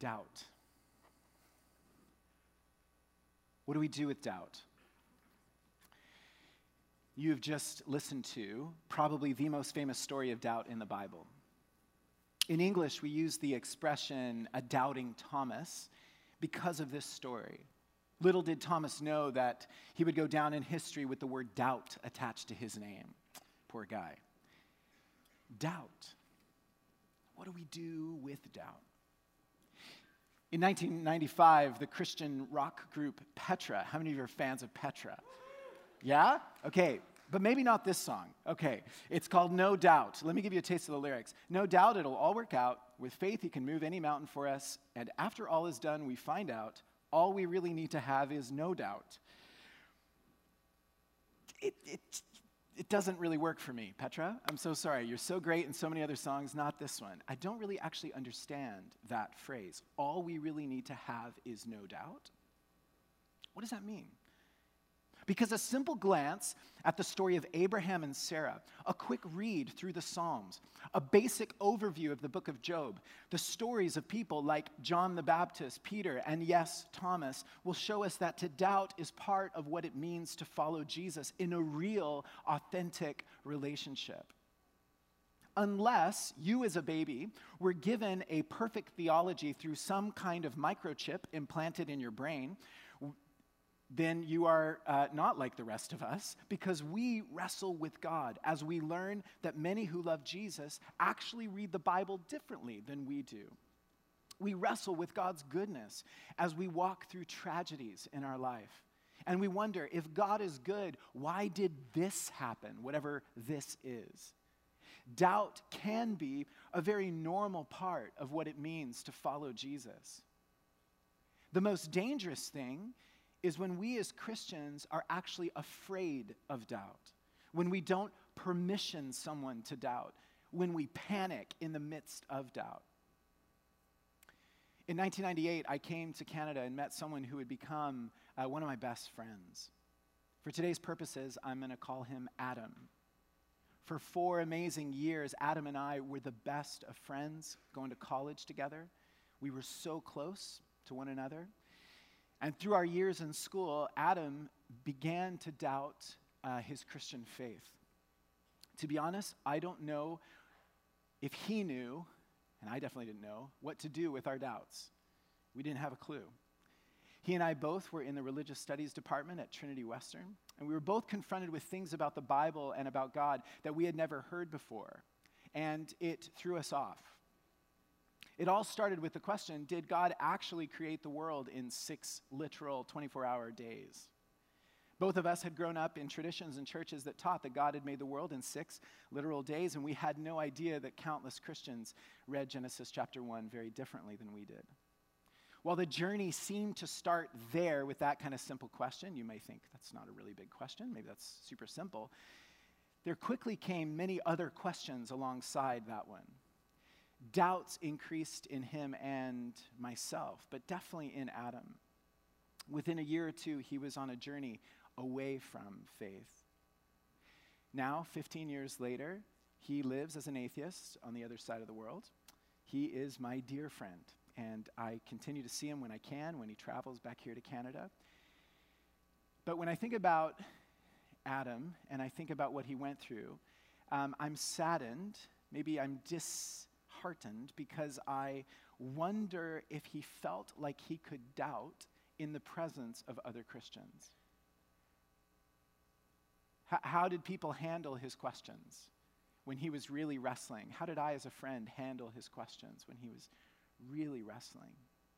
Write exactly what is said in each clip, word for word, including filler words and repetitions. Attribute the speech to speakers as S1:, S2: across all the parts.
S1: Doubt. What do we do with doubt? You've just listened to probably the most famous story of doubt in the Bible. In English, we use the expression a doubting Thomas because of this story. Little did Thomas know that he would go down in history with the word doubt attached to his name. Poor guy. Doubt. What do we do with doubt? In nineteen ninety-five, the Christian rock group Petra. How many of you are fans of Petra? Yeah? Okay, but maybe not this song. Okay, it's called No Doubt. Let me give you a taste of the lyrics. No doubt it'll all work out. With faith, he can move any mountain for us. And after all is done, we find out all we really need to have is no doubt. It, it, it doesn't really work for me, Petra. I'm so sorry. You're so great in so many other songs, not this one. I don't really actually understand that phrase. All we really need to have is no doubt. What does that mean? Because a simple glance at the story of Abraham and Sarah, a quick read through the Psalms, a basic overview of the book of Job, the stories of people like John the Baptist, Peter, and yes, Thomas, will show us that to doubt is part of what it means to follow Jesus in a real, authentic relationship. Unless you as a baby were given a perfect theology through some kind of microchip implanted in your brain, then you are uh, not like the rest of us, because we wrestle with God as we learn that many who love Jesus actually read the Bible differently than we do. We wrestle with God's goodness as we walk through tragedies in our life. And we wonder, if God is good, why did this happen, whatever this is? Doubt can be a very normal part of what it means to follow Jesus. The most dangerous thing is when we as Christians are actually afraid of doubt, when we don't permission someone to doubt, when we panic in the midst of doubt. In nineteen ninety-eight, I came to Canada and met someone who would become uh, one of my best friends. For today's purposes, I'm going to call him Adam. For four amazing years, Adam and I were the best of friends, going to college together. We were so close to one another. And through our years in school, Adam began to doubt uh, his Christian faith. To be honest, I don't know if he knew, and I definitely didn't know, what to do with our doubts. We didn't have a clue. He and I both were in the religious studies department at Trinity Western, and we were both confronted with things about the Bible and about God that we had never heard before, and it threw us off. It all started with the question, did God actually create the world in six literal twenty-four hour days? Both of us had grown up in traditions and churches that taught that God had made the world in six literal days, and we had no idea that countless Christians read Genesis chapter one very differently than we did. While the journey seemed to start there with that kind of simple question, you may think that's not a really big question, maybe that's super simple. There quickly came many other questions alongside that one. Doubts increased in him and myself, but definitely in Adam. Within a year or two, he was on a journey away from faith. Now, fifteen years later, he lives as an atheist on the other side of the world. He is my dear friend, and I continue to see him when I can, when he travels back here to Canada. But when I think about Adam, and I think about what he went through, um, I'm saddened, maybe I'm dis. heartened because I wonder if he felt like he could doubt in the presence of other Christians. H- how did people handle his questions when he was really wrestling? How did I as a friend handle his questions when he was really wrestling?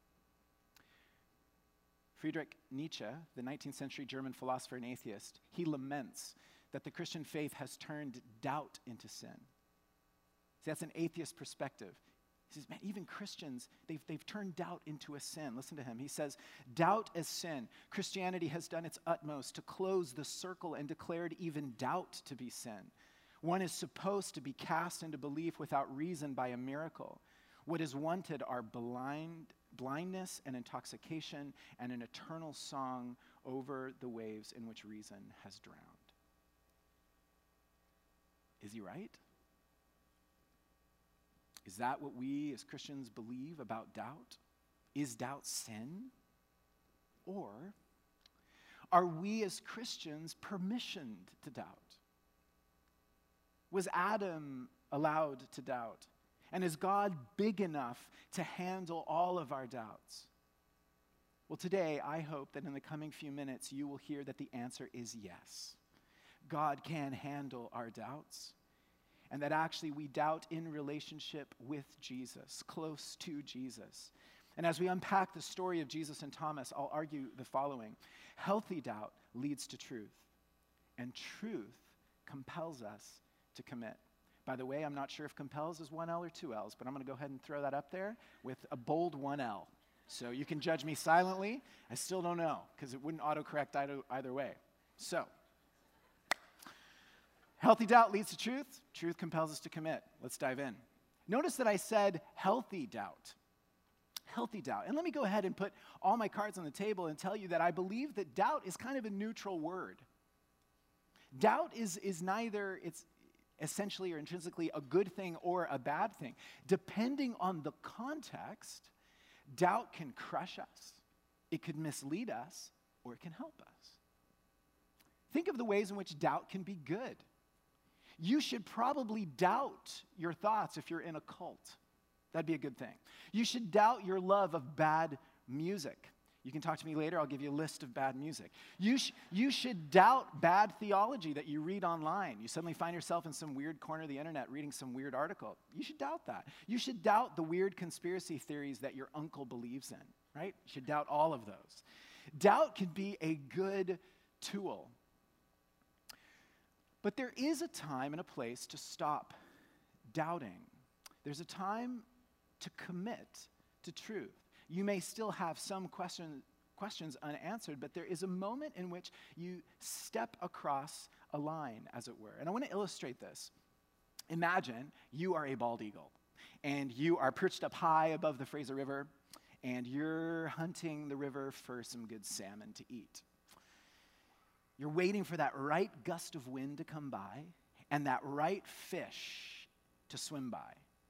S1: Friedrich Nietzsche, the nineteenth century German philosopher and atheist, he laments that the Christian faith has turned doubt into sin. See, that's an atheist perspective. He says, man, even Christians, they've, they've turned doubt into a sin. Listen to him. He says, doubt as sin. Christianity has done its utmost to close the circle and declared even doubt to be sin. One is supposed to be cast into belief without reason by a miracle. What is wanted are blind, blindness and intoxication and an eternal song over the waves in which reason has drowned. Is he right? Is that what we as Christians believe about doubt? Is doubt sin? Or are we as Christians permissioned to doubt? Was Adam allowed to doubt? And is God big enough to handle all of our doubts? Well, today, I hope that in the coming few minutes, you will hear that the answer is yes. God can handle our doubts, and that actually we doubt in relationship with Jesus, close to Jesus. And as we unpack the story of Jesus and Thomas, I'll argue the following. Healthy doubt leads to truth, and truth compels us to commit. By the way, I'm not sure if compels is one L or two L's, but I'm going to go ahead and throw that up there with a bold one L. So you can judge me silently. I still don't know, because it wouldn't autocorrect either, either way. So, healthy doubt leads to truth. Truth compels us to commit. Let's dive in. Notice that I said healthy doubt. Healthy doubt. And let me go ahead and put all my cards on the table and tell you that I believe that doubt is kind of a neutral word. Doubt is, is neither, it's essentially or intrinsically a good thing or a bad thing. Depending on the context, doubt can crush us, it could mislead us, or it can help us. Think of the ways in which doubt can be good. You should probably doubt your thoughts if you're in a cult. That'd be a good thing. You should doubt your love of bad music. You can talk to me later. I'll give you a list of bad music. You, sh- you should doubt bad theology that you read online. You suddenly find yourself in some weird corner of the internet reading some weird article. You should doubt that. You should doubt the weird conspiracy theories that your uncle believes in, right? You should doubt all of those. Doubt can be a good tool. But there is a time and a place to stop doubting. There's a time to commit to truth. You may still have some question, questions unanswered, but there is a moment in which you step across a line, as it were. And I want to illustrate this. Imagine you are a bald eagle, and you are perched up high above the Fraser River, and you're hunting the river for some good salmon to eat. You're waiting for that right gust of wind to come by, and that right fish to swim by.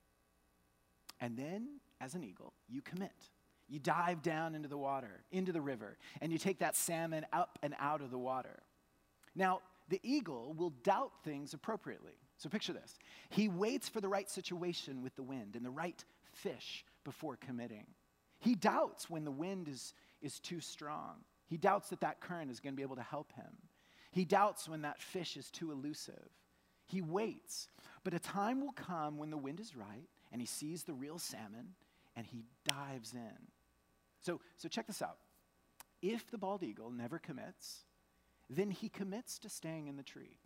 S1: And then, as an eagle, you commit. You dive down into the water, into the river, and you take that salmon up and out of the water. Now, the eagle will doubt things appropriately. So picture this. He waits for the right situation with the wind and the right fish before committing. He doubts when the wind is, is too strong. He doubts that that current is going to be able to help him. He doubts when that fish is too elusive. He waits. But a time will come when the wind is right, and he sees the real salmon, and he dives in. So, so check this out. If the bald eagle never commits, then he commits to staying in the tree.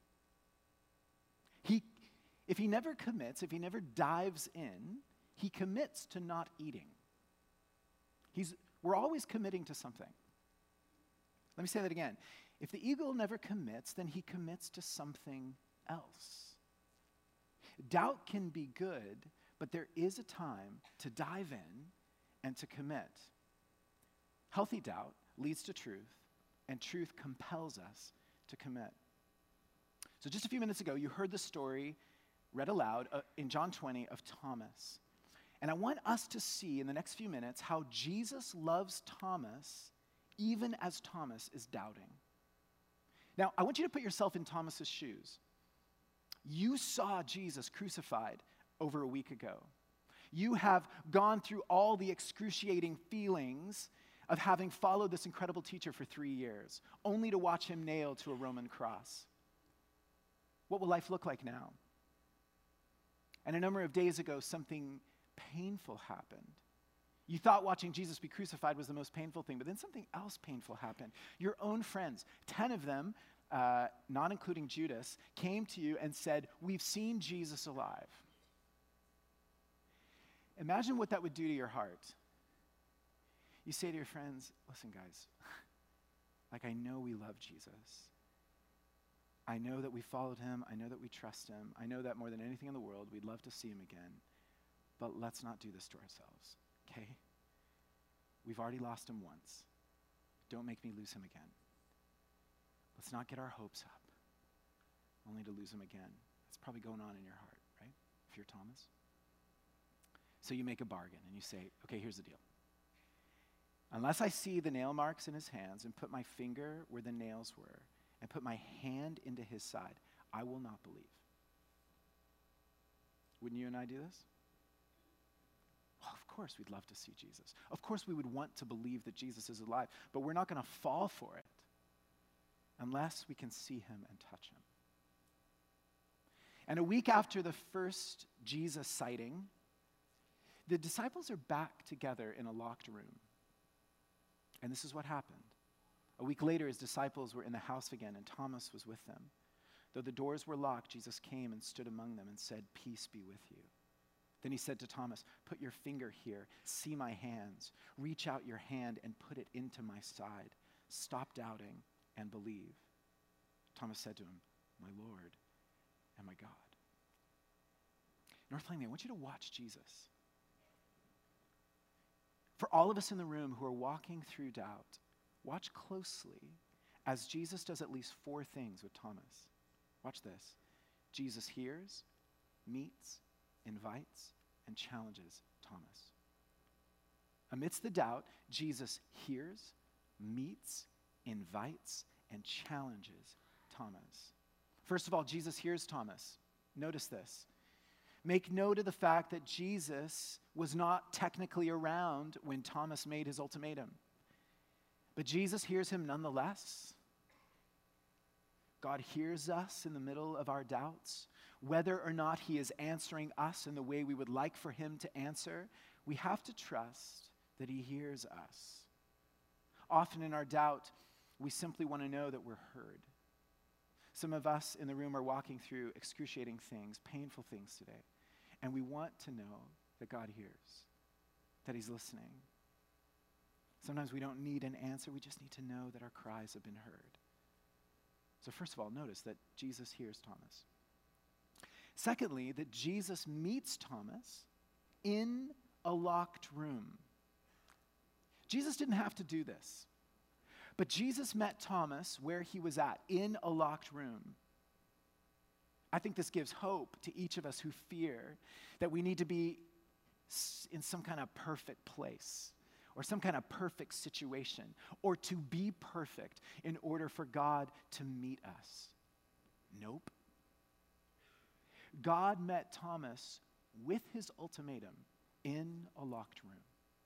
S1: He, if he never commits, if he never dives in, he commits to not eating. He's, we're always committing to something. Let me say that again. If the eagle never commits, then he commits to something else. Doubt can be good, but there is a time to dive in and to commit. Healthy doubt leads to truth, and truth compels us to commit. So just a few minutes ago, you heard the story read aloud uh, in John twenty of Thomas. And I want us to see in the next few minutes how Jesus loves Thomas even as Thomas is doubting. Now, I want you to put yourself in Thomas's shoes. You saw Jesus crucified over a week ago. You have gone through all the excruciating feelings of having followed this incredible teacher for three years, only to watch him nailed to a Roman cross. What will life look like now? And a number of days ago, something painful happened. You thought watching Jesus be crucified was the most painful thing, but then something else painful happened. Your own friends, ten of them, uh, not including Judas, came to you and said, "We've seen Jesus alive." Imagine what that would do to your heart. You say to your friends, "Listen, guys, like I know we love Jesus. I know that we followed him. I know that we trust him. I know that more than anything in the world, we'd love to see him again. But let's not do this to ourselves, okay? We've already lost him once. Don't make me lose him again. Let's not get our hopes up, only to lose him again." That's probably going on in your heart, right? If you're Thomas. So you make a bargain and you say, "Okay, here's the deal. Unless I see the nail marks in his hands and put my finger where the nails were and put my hand into his side, I will not believe. Wouldn't you and I do this? Well, of course we'd love to see Jesus. Of course we would want to believe that Jesus is alive, but we're not going to fall for it unless we can see him and touch him. And a week after the first Jesus sighting, the disciples are back together in a locked room. And this is what happened. A week later, his disciples were in the house again, and Thomas was with them. Though the doors were locked, Jesus came and stood among them and said, "Peace be with you." Then he said to Thomas, "Put your finger here, see my hands. Reach out your hand and put it into my side. Stop doubting and believe." Thomas said to him, "My Lord and my God." North Langley, I want you to watch Jesus. For all of us in the room who are walking through doubt, watch closely as Jesus does at least four things with Thomas. Watch this. Jesus hears, meets, invites, and challenges Thomas. Amidst the doubt, Jesus hears, meets, invites, and challenges Thomas. First of all, Jesus hears Thomas. Notice this. Make note of the fact that Jesus was not technically around when Thomas made his ultimatum. But Jesus hears him nonetheless. God hears us in the middle of our doubts. Whether or not he is answering us in the way we would like for him to answer, we have to trust that he hears us. Often in our doubt, we simply want to know that we're heard. Some of us in the room are walking through excruciating things, painful things today, and we want to know that God hears, that he's listening. Sometimes we don't need an answer, we just need to know that our cries have been heard. So first of all, notice that Jesus hears Thomas. Secondly, that Jesus meets Thomas in a locked room. Jesus didn't have to do this, but Jesus met Thomas where he was at, in a locked room. I think this gives hope to each of us who fear that we need to be in some kind of perfect place or some kind of perfect situation or to be perfect in order for God to meet us. Nope. God met Thomas with his ultimatum in a locked room.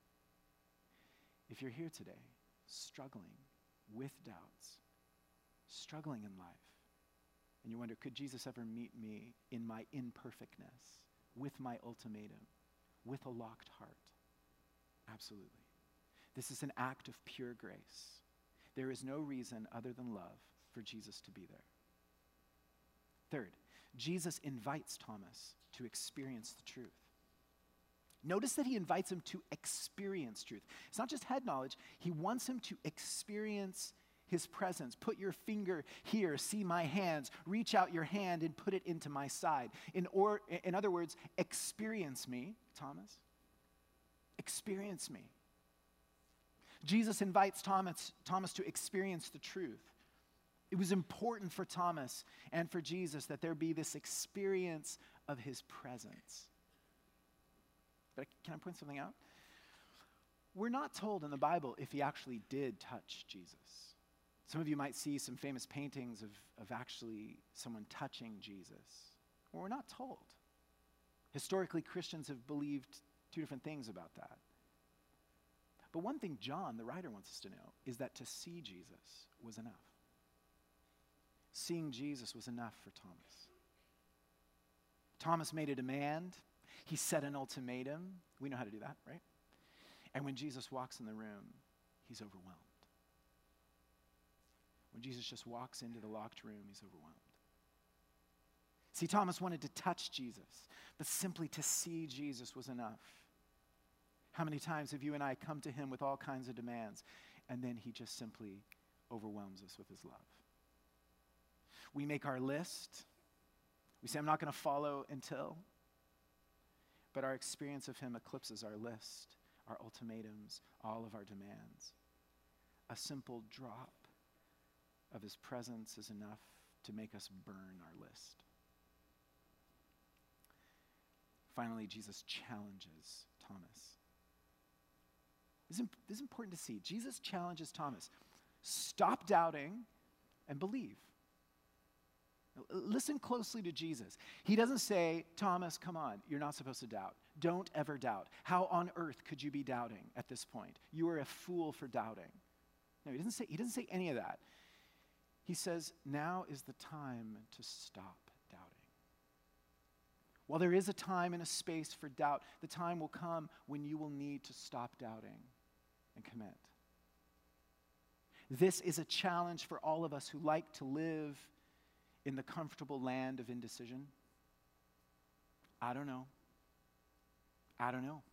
S1: If you're here today, struggling with doubts, struggling in life, and you wonder, could Jesus ever meet me in my imperfectness, with my ultimatum, with a locked heart? Absolutely. This is an act of pure grace. There is no reason other than love for Jesus to be there. Third, Jesus invites Thomas to experience the truth. Notice that he invites him to experience truth. It's not just head knowledge. He wants him to experience his presence. Put your finger here, see my hands. Reach out your hand and put it into my side. In, or, in other words, experience me, Thomas. Experience me. Jesus invites Thomas, Thomas to experience the truth. It was important for Thomas and for Jesus that there be this experience of his presence. But can I point something out? We're not told in the Bible if he actually did touch Jesus. Some of you might see some famous paintings of, of actually someone touching Jesus. Well, we're not told. Historically, Christians have believed two different things about that. But one thing John, the writer, wants us to know is that to see Jesus was enough. Seeing Jesus was enough for Thomas. Thomas made a demand. He set an ultimatum. We know how to do that, right? And when Jesus walks in the room, he's overwhelmed. When Jesus just walks into the locked room, he's overwhelmed. See, Thomas wanted to touch Jesus, but simply to see Jesus was enough. How many times have you and I come to him with all kinds of demands, and then he just simply overwhelms us with his love? We make our list. We say, I'm not going to follow until. But our experience of him eclipses our list, our ultimatums, all of our demands. A simple drop of his presence is enough to make us burn our list. Finally, Jesus challenges Thomas. This is, this is important to see. Jesus challenges Thomas. Stop doubting and believe. Listen closely to Jesus. He doesn't say, Thomas, come on, you're not supposed to doubt. Don't ever doubt. How on earth could you be doubting at this point? You are a fool for doubting. No, he doesn't say, he doesn't say any of that. He says, now is the time to stop doubting. While there is a time and a space for doubt, the time will come when you will need to stop doubting and commit. This is a challenge for all of us who like to live in the comfortable land of indecision. I don't know. I don't know.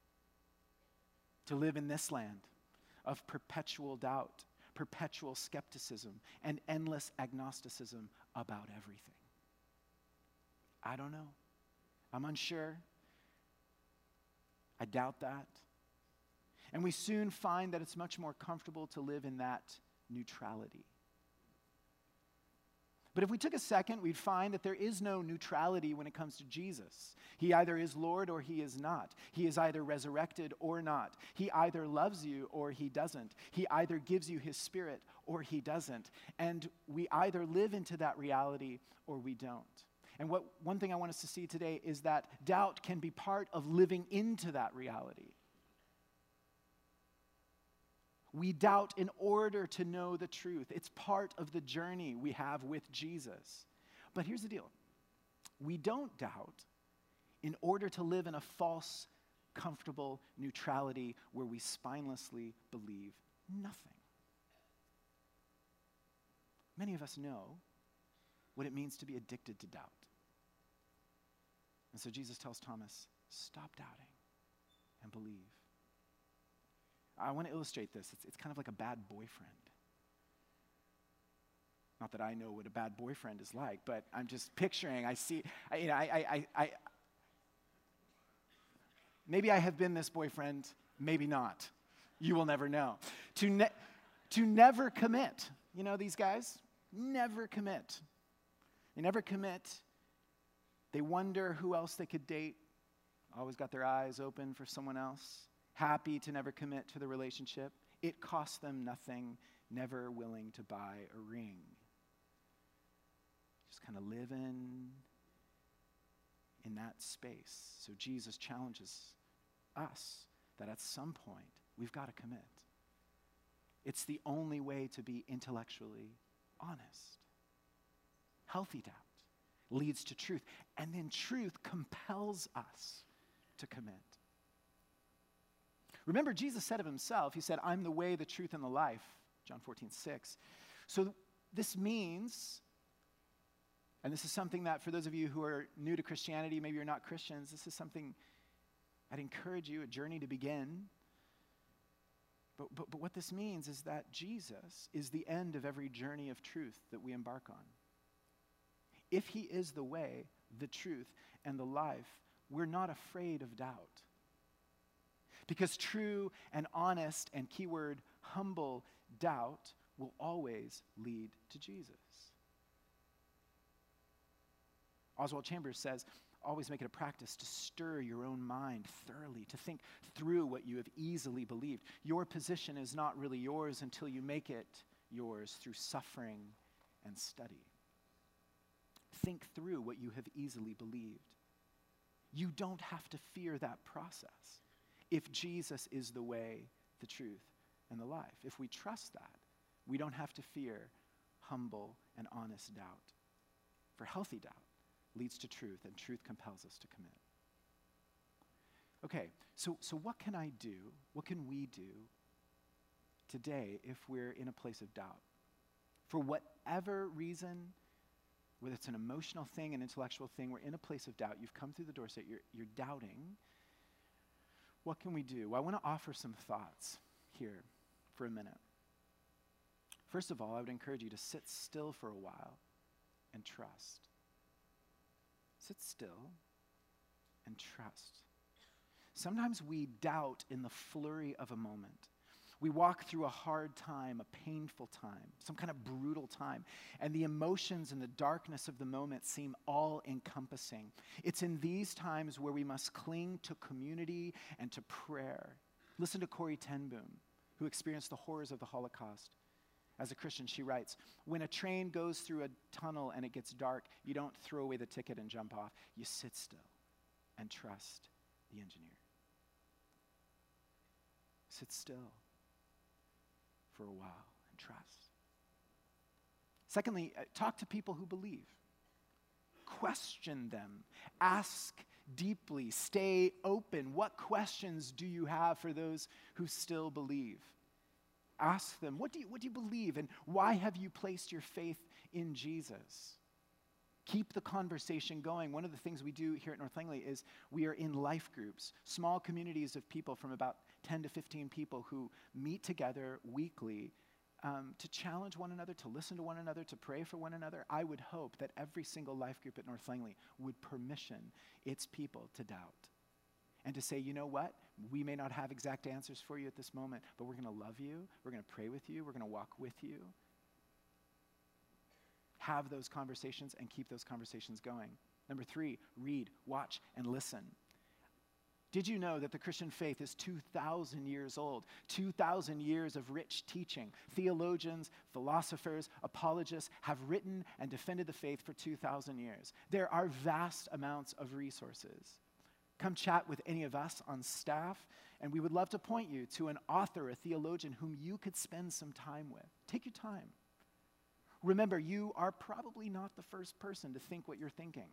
S1: To live in this land of perpetual doubt, perpetual skepticism, and endless agnosticism about everything. I don't know. I'm unsure. I doubt that. And we soon find that it's much more comfortable to live in that neutrality. But if we took a second, we'd find that there is no neutrality when it comes to Jesus. He either is Lord or he is not. He is either resurrected or not. He either loves you or he doesn't. He either gives you his Spirit or he doesn't. And we either live into that reality or we don't. And what one thing I want us to see today is that doubt can be part of living into that reality. We doubt in order to know the truth. It's part of the journey we have with Jesus. But here's the deal. We don't doubt in order to live in a false, comfortable neutrality where we spinelessly believe nothing. Many of us know what it means to be addicted to doubt. And so Jesus tells Thomas, stop doubting and believe. I want to illustrate this. It's, it's kind of like a bad boyfriend. Not that I know what a bad boyfriend is like, but I'm just picturing, I see, I, you know, I, I, I, I, maybe I have been this boyfriend, maybe not. You will never know. To, ne- to never commit. You know these guys? Never commit. They never commit. They wonder who else they could date. Always got their eyes open for someone else. Happy to never commit to the relationship. It costs them nothing, never willing to buy a ring. Just kind of living in that space. So Jesus challenges us that at some point we've got to commit. It's the only way to be intellectually honest. Healthy doubt leads to truth, and then truth compels us to commit. Remember, Jesus said of himself, he said, I'm the way, the truth, and the life, John fourteen six. So this means, and this is something that for those of you who are new to Christianity, maybe you're not Christians, this is something I'd encourage you, a journey to begin. But, but, but what this means is that Jesus is the end of every journey of truth that we embark on. If he is the way, the truth, and the life, we're not afraid of doubt. Because true and honest and keyword humble doubt will always lead to Jesus. Oswald Chambers says, always make it a practice to stir your own mind thoroughly, to think through what you have easily believed. Your position is not really yours until you make it yours through suffering and study. Think through what you have easily believed. You don't have to fear that process. If Jesus is the way, the truth, and the life, if we trust that, we don't have to fear humble and honest doubt. For healthy doubt leads to truth, and truth compels us to commit. Okay, so, so what can I do? What can we do today if we're in a place of doubt? For whatever reason, whether it's an emotional thing, an intellectual thing, we're in a place of doubt. You've come through the doorstep, you're, you're doubting. What can we do? Well, I want to offer some thoughts here for a minute. First of all, I would encourage you to sit still for a while and trust. Sit still and trust. Sometimes we doubt in the flurry of a moment. We walk through a hard time, a painful time, some kind of brutal time, and the emotions and the darkness of the moment seem all-encompassing. It's in these times where we must cling to community and to prayer Listen to Corrie ten Boom, who experienced the horrors of the Holocaust. As a Christian, she writes, when a train goes through a tunnel and it gets dark, you don't throw away the ticket and jump off. You sit still and trust the engineer. Sit still for a while and trust. Secondly, uh, talk to people who believe. Question them. Ask deeply. Stay open. What questions do you have for those who still believe? Ask them, what do you, what do you believe, and why have you placed your faith in Jesus? Keep the conversation going. One of the things we do here at North Langley is we are in life groups, small communities of people from about ten to fifteen people who meet together weekly um, to challenge one another, to listen to one another, to pray for one another. I would hope that every single life group at North Langley would permission its people to doubt and to say, you know what? We may not have exact answers for you at this moment, but we're going to love you. We're going to pray with you. We're going to walk with you. Have those conversations and keep those conversations going. Number three, read, watch, and listen. Did you know that the Christian faith is two thousand years old? two thousand years of rich teaching. Theologians, philosophers, apologists have written and defended the faith for two thousand years. There are vast amounts of resources. Come chat with any of us on staff, and we would love to point you to an author, a theologian whom you could spend some time with. Take your time. Remember, you are probably not the first person to think what you're thinking.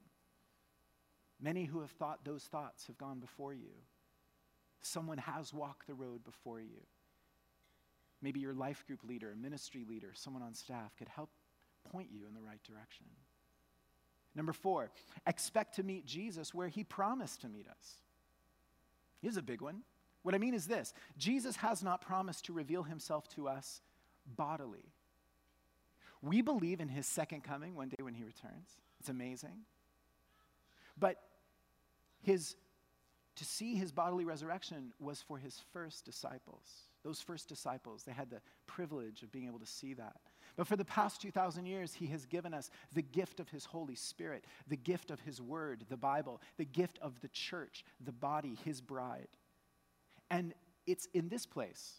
S1: Many who have thought those thoughts have gone before you. Someone has walked the road before you. Maybe your life group leader, a ministry leader, someone on staff could help point you in the right direction. Number four, expect to meet Jesus where he promised to meet us. Here's a big one. What I mean is this: Jesus has not promised to reveal himself to us bodily. We believe in his second coming one day when he returns. It's amazing. But his to see his bodily resurrection was for his first disciples. Those first disciples, they had the privilege of being able to see that. But for the past two thousand years, he has given us the gift of his Holy Spirit, the gift of his word, the Bible, the gift of the church, the body, his bride. And it's in this place,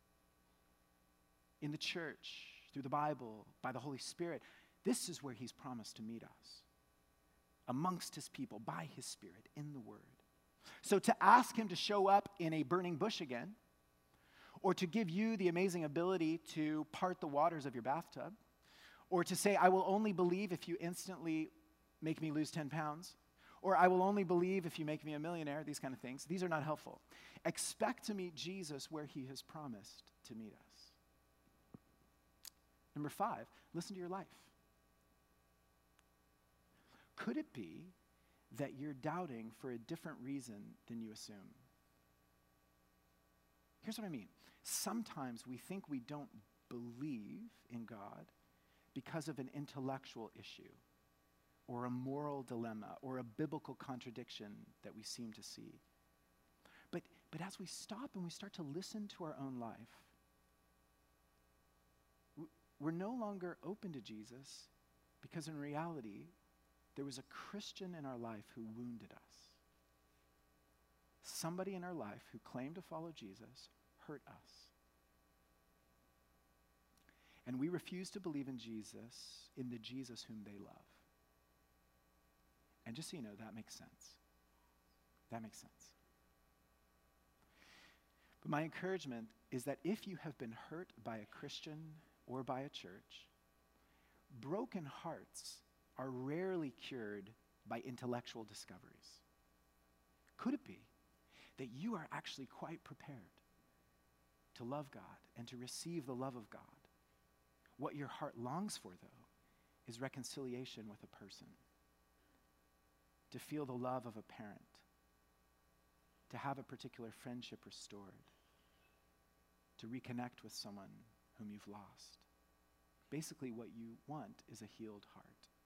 S1: in the church, through the Bible, by the Holy Spirit, this is where he's promised to meet us, amongst his people, by his Spirit, in the word. So to ask him to show up in a burning bush again, or to give you the amazing ability to part the waters of your bathtub, or to say, I will only believe if you instantly make me lose ten pounds, or I will only believe if you make me a millionaire, these kind of things, these are not helpful. Expect to meet Jesus where he has promised to meet us. Number five, listen to your life. Could it be that you're doubting for a different reason than you assume? Here's what I mean. Sometimes we think we don't believe in God because of an intellectual issue or a moral dilemma or a biblical contradiction that we seem to see. But, but as we stop and we start to listen to our own life, we're no longer open to Jesus because in reality, there was a Christian in our life who wounded us. Somebody in our life who claimed to follow Jesus hurt us. And we refuse to believe in Jesus, in the Jesus whom they love. And just so you know, that makes sense. That makes sense. But my encouragement is that if you have been hurt by a Christian or by a church, broken hearts are rarely cured by intellectual discoveries. Could it be that you are actually quite prepared to love God and to receive the love of God? What your heart longs for, though, is reconciliation with a person, to feel the love of a parent, to have a particular friendship restored, to reconnect with someone whom you've lost. Basically, what you want is a healed heart.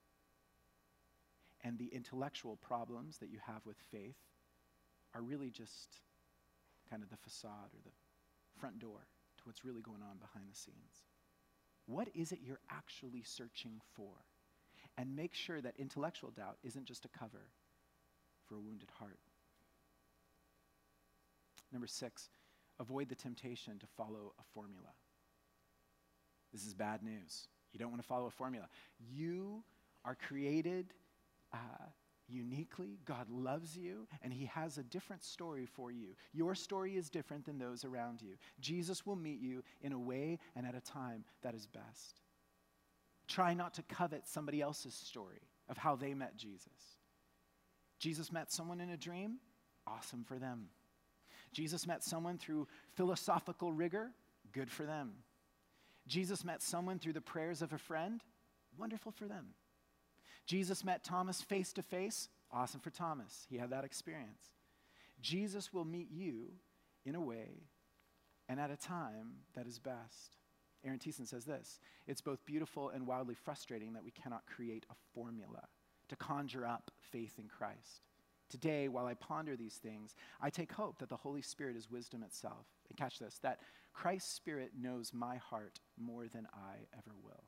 S1: And the intellectual problems that you have with faith are really just kind of the facade or the front door to what's really going on behind the scenes. What is it you're actually searching for? And make sure that intellectual doubt isn't just a cover for a wounded heart. Number six, avoid the temptation to follow a formula. This is bad news. You don't want to follow a formula. You are created uh, uniquely. God loves you, and he has a different story for you. Your story is different than those around you. Jesus will meet you in a way and at a time that is best. Try not to covet somebody else's story of how they met Jesus. Jesus met someone in a dream. Awesome for them. Jesus met someone through philosophical rigor. Good for them. Jesus met someone through the prayers of a friend. Wonderful for them. Jesus met Thomas face to face. Awesome for Thomas. He had that experience. Jesus will meet you in a way and at a time that is best. Aaron Thiessen says this: it's both beautiful and wildly frustrating that we cannot create a formula to conjure up faith in Christ. Today, while I ponder these things, I take hope that the Holy Spirit is wisdom itself. And catch this, that Christ's Spirit knows my heart more than I ever will.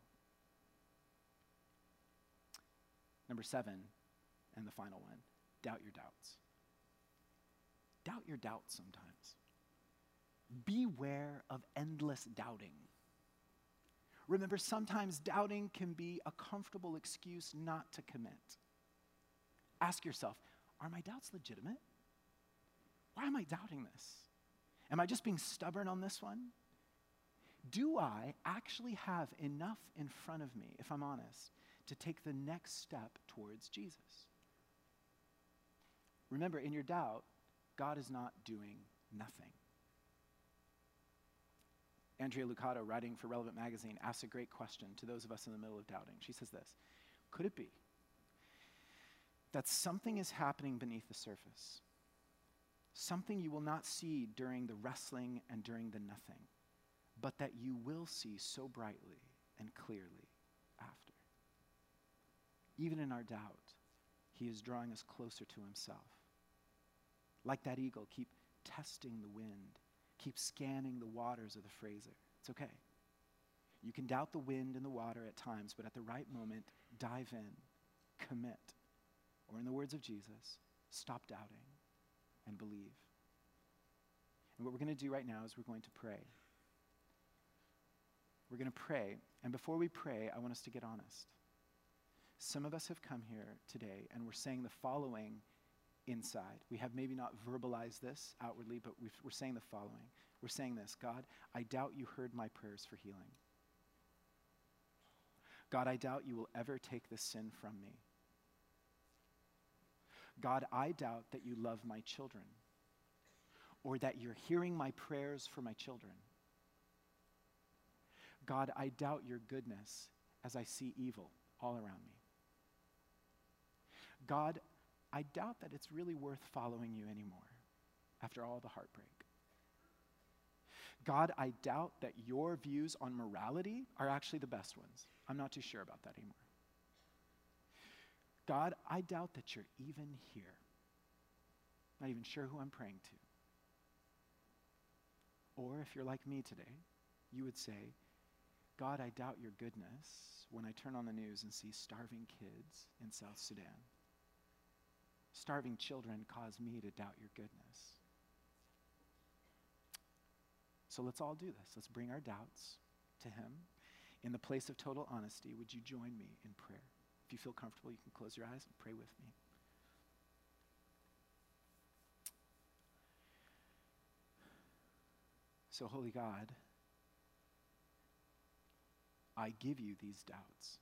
S1: Number seven, and the final one, doubt your doubts. Doubt your doubts sometimes. Beware of endless doubting. Remember, sometimes doubting can be a comfortable excuse not to commit. Ask yourself, are my doubts legitimate? Why am I doubting this? Am I just being stubborn on this one? Do I actually have enough in front of me, if I'm honest, to take the next step towards Jesus? Remember, in your doubt, God is not doing nothing. Andrea Lucado, writing for Relevant Magazine, asks a great question to those of us in the middle of doubting. She says this: could it be that something is happening beneath the surface? Something you will not see during the wrestling and during the nothing, but that you will see so brightly and clearly after. Even in our doubt, he is drawing us closer to himself. Like that eagle, keep testing the wind. Keep scanning the waters of the Fraser. It's okay. You can doubt the wind and the water at times, but at the right moment, dive in, commit. Or in the words of Jesus, stop doubting and believe. And what we're going to do right now is we're going to pray. We're going to pray, and before we pray, I want us to get honest. Some of us have come here today, and we're saying the following inside. We have maybe not verbalized this outwardly, but we've, we're saying the following. We're saying this: God, I doubt you heard my prayers for healing. God, I doubt you will ever take this sin from me. God, I doubt that you love my children, or that you're hearing my prayers for my children. God, I doubt your goodness as I see evil all around me. God, I doubt that it's really worth following you anymore after all the heartbreak. God, I doubt that your views on morality are actually the best ones. I'm not too sure about that anymore. God, I doubt that you're even here. Not even sure who I'm praying to. Or if you're like me today, you would say, God, I doubt your goodness when I turn on the news and see starving kids in South Sudan. Starving children cause me to doubt your goodness. So let's all do this. Let's bring our doubts to him. In the place of total honesty, would you join me in prayer? If you feel comfortable, you can close your eyes and pray with me. So, Holy God, I give you these doubts.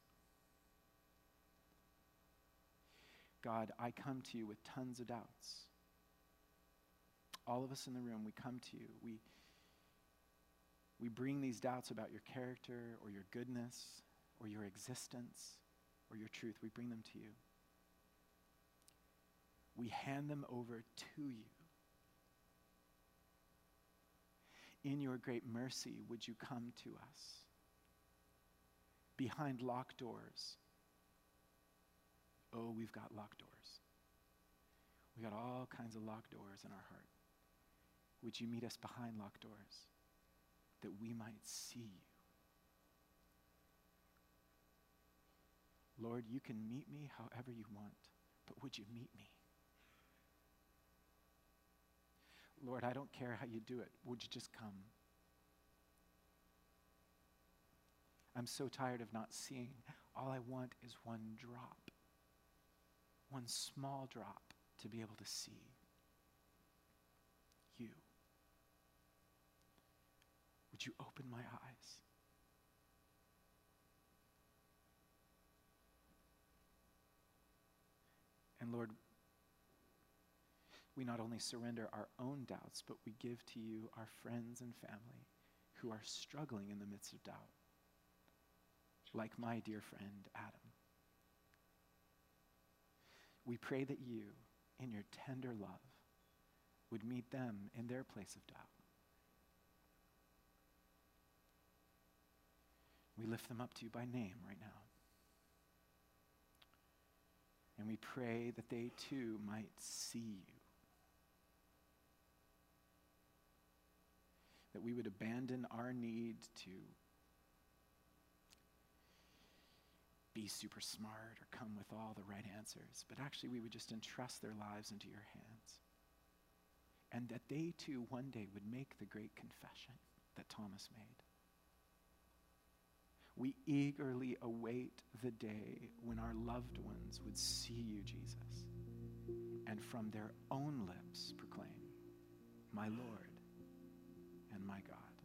S1: God, I come to you with tons of doubts. All of us in the room, we come to you. We, we bring these doubts about your character or your goodness or your existence or your truth. We bring them to you. We hand them over to you. In your great mercy, would you come to us? Behind locked doors. Oh, we've got locked doors. We got all kinds of locked doors in our heart. Would you meet us behind locked doors that we might see you? Lord, you can meet me however you want, but would you meet me? Lord, I don't care how you do it. Would you just come? I'm so tired of not seeing. All I want is one drop, one small drop to be able to see you. Would you open my eyes? And Lord, we not only surrender our own doubts, but we give to you our friends and family who are struggling in the midst of doubt, like my dear friend Adam. We pray that you, in your tender love, would meet them in their place of doubt. We lift them up to you by name right now. And we pray that they too might see you. That we would abandon our need to be super smart or come with all the right answers, but actually we would just entrust their lives into your hands. And that they too one day would make the great confession that Thomas made. We eagerly await the day when our loved ones would see you, Jesus, and from their own lips proclaim, my Lord and my God.